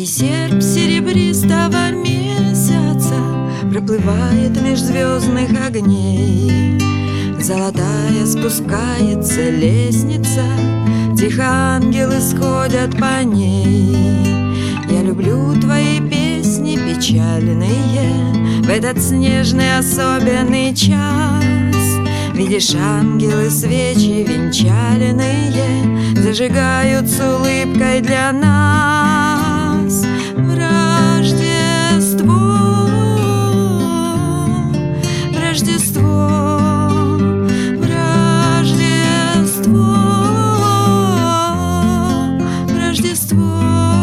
Тихий серп серебристого месяца проплывает меж звездных огней. Золотая спускается лестница, тихо ангелы сходят по ней. Я люблю твои песни печальные в этот снежный особенный час. Видишь, ангелы свечи венчальные зажигают с улыбкой для нас. В Рождество, в Рождество, в Рождество, в Рождество.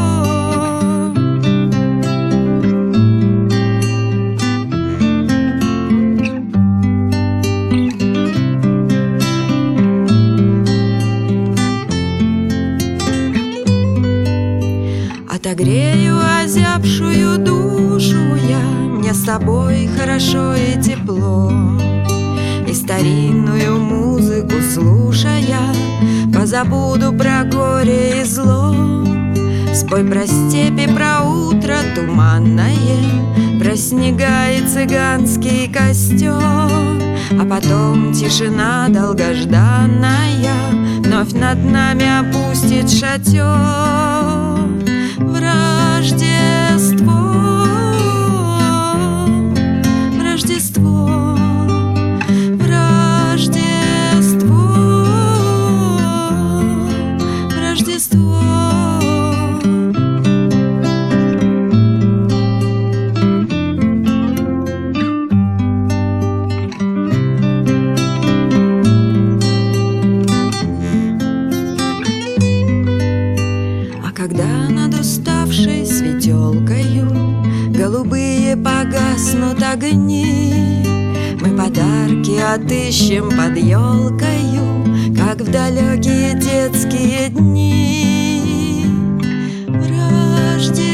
Отогрею озябшую душу я, мне с тобой хорошо и тепло. И старинную музыку слушая, позабуду про горе и зло. Спой про степи, про утро туманное, про снега и цыганский костер. А потом тишина долгожданная вновь над нами опустит шатер. В Рождество, в Рождество, в Рождество, в Рождество. А когда над уставшей светелкою голубые погаснут огни, мы подарки отыщем под елкою, как в далекие детские дни. В Рождество,